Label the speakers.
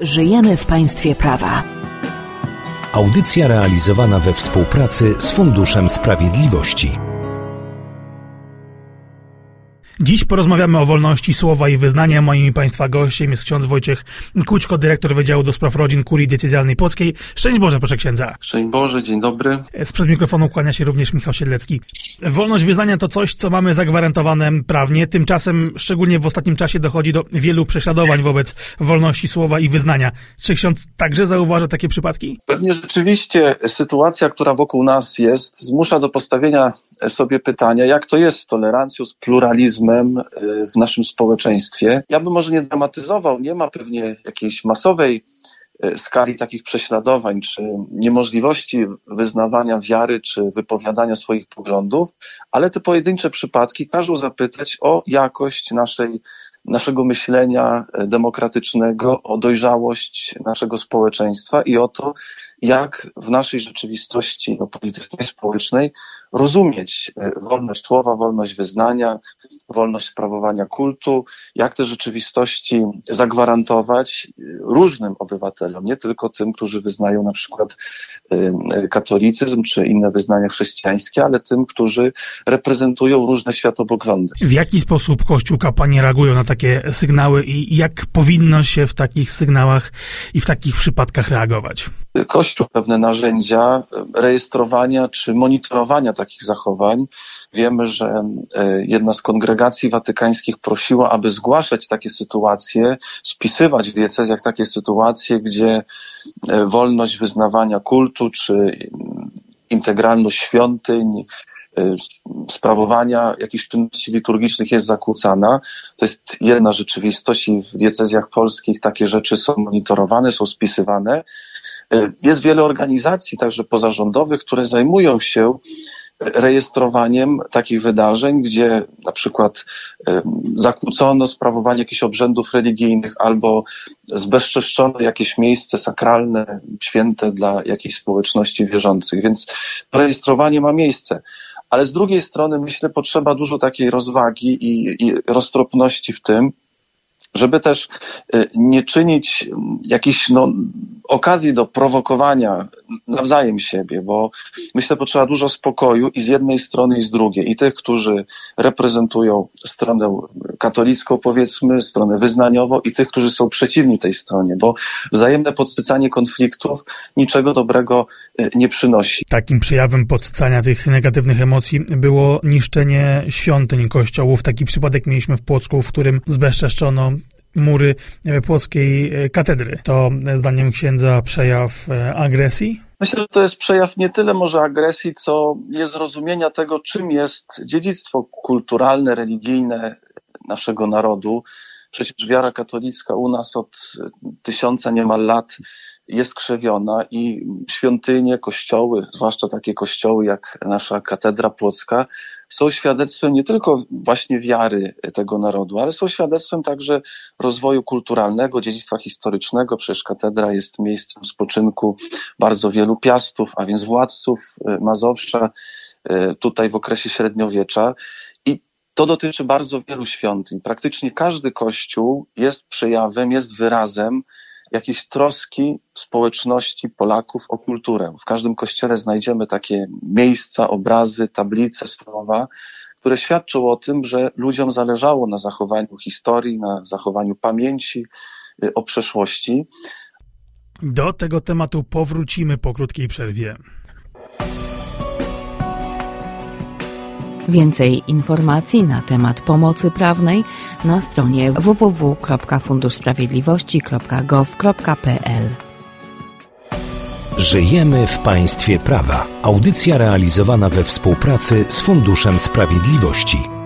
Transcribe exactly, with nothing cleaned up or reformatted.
Speaker 1: Żyjemy w państwie prawa.
Speaker 2: Audycja realizowana we współpracy z Funduszem Sprawiedliwości.
Speaker 3: Dziś porozmawiamy o wolności słowa i wyznania. Moim i Państwa gościem jest ksiądz Wojciech Kućko, dyrektor Wydziału do Spraw Rodzin Kurii Diecezjalnej Płockiej. Szczęść Boże, proszę księdza.
Speaker 4: Szczęść Boże, dzień dobry.
Speaker 3: Sprzed mikrofonu kłania się również Michał Siedlecki. Wolność wyznania to coś, co mamy zagwarantowane prawnie. Tymczasem, szczególnie w ostatnim czasie, dochodzi do wielu prześladowań wobec wolności słowa i wyznania. Czy ksiądz także zauważa takie przypadki?
Speaker 4: Pewnie rzeczywiście sytuacja, która wokół nas jest, zmusza do postawienia sobie pytania, jak to jest z tolerancją, z pluralizmem w naszym społeczeństwie. Ja bym może nie dramatyzował, nie ma pewnie jakiejś masowej skali takich prześladowań, czy niemożliwości wyznawania wiary, czy wypowiadania swoich poglądów, ale te pojedyncze przypadki każą zapytać o jakość naszej, naszego myślenia demokratycznego, o dojrzałość naszego społeczeństwa i o to, jak w naszej rzeczywistości no, politycznej, społecznej rozumieć wolność słowa, wolność wyznania, wolność sprawowania kultu, jak te rzeczywistości zagwarantować różnym obywatelom, nie tylko tym, którzy wyznają na przykład katolicyzm czy inne wyznania chrześcijańskie, ale tym, którzy reprezentują różne światopoglądy.
Speaker 3: W jaki sposób Kościół, kapłani reagują na takie sygnały i jak powinno się w takich sygnałach i w takich przypadkach reagować?
Speaker 4: Kościół pewne narzędzia rejestrowania czy monitorowania takich zachowań. Wiemy, że jedna z kongregacji watykańskich prosiła, aby zgłaszać takie sytuacje, spisywać w diecezjach takie sytuacje, gdzie wolność wyznawania kultu czy integralność świątyń, sprawowania jakichś czynności liturgicznych jest zakłócana. To jest jedna rzeczywistość i w diecezjach polskich takie rzeczy są monitorowane, są spisywane. Jest wiele organizacji, także pozarządowych, które zajmują się rejestrowaniem takich wydarzeń, gdzie na przykład zakłócono sprawowanie jakichś obrzędów religijnych albo zbezczeszczono jakieś miejsce sakralne, święte dla jakiejś społeczności wierzących. Więc rejestrowanie ma miejsce. Ale z drugiej strony, myślę, potrzeba dużo takiej rozwagi i, i roztropności w tym, żeby też nie czynić jakichś no, okazji do prowokowania nawzajem siebie, bo myślę, potrzeba dużo spokoju i z jednej strony i z drugiej. I tych, którzy reprezentują stronę katolicką, powiedzmy, stronę wyznaniową i tych, którzy są przeciwni tej stronie, bo wzajemne podsycanie konfliktów niczego dobrego nie przynosi.
Speaker 3: Takim przejawem podsycania tych negatywnych emocji było niszczenie świątyń kościołów. Taki przypadek mieliśmy w Płocku, w którym zbezczeszczono mury płockiej katedry. To zdaniem księdza przejaw agresji?
Speaker 4: Myślę, że to jest przejaw nie tyle może agresji, co niezrozumienia tego, czym jest dziedzictwo kulturalne, religijne naszego narodu. Przecież wiara katolicka u nas od tysiąca niemal lat jest krzewiona i świątynie, kościoły, zwłaszcza takie kościoły jak nasza katedra płocka, są świadectwem nie tylko właśnie wiary tego narodu, ale są świadectwem także rozwoju kulturalnego, dziedzictwa historycznego. Przecież katedra jest miejscem spoczynku bardzo wielu piastów, a więc władców Mazowsza tutaj w okresie średniowiecza. I to dotyczy bardzo wielu świątyń. Praktycznie każdy kościół jest przejawem, jest wyrazem jakiejś troski społeczności Polaków o kulturę. W każdym kościele znajdziemy takie miejsca, obrazy, tablice, słowa, które świadczą o tym, że ludziom zależało na zachowaniu historii, na zachowaniu pamięci o przeszłości.
Speaker 3: Do tego tematu powrócimy po krótkiej przerwie.
Speaker 1: Więcej informacji na temat pomocy prawnej na stronie w w w kropka fundusz sprawiedliwości kropka gov kropka p l.
Speaker 2: Żyjemy w państwie prawa. Audycja realizowana we współpracy z Funduszem Sprawiedliwości.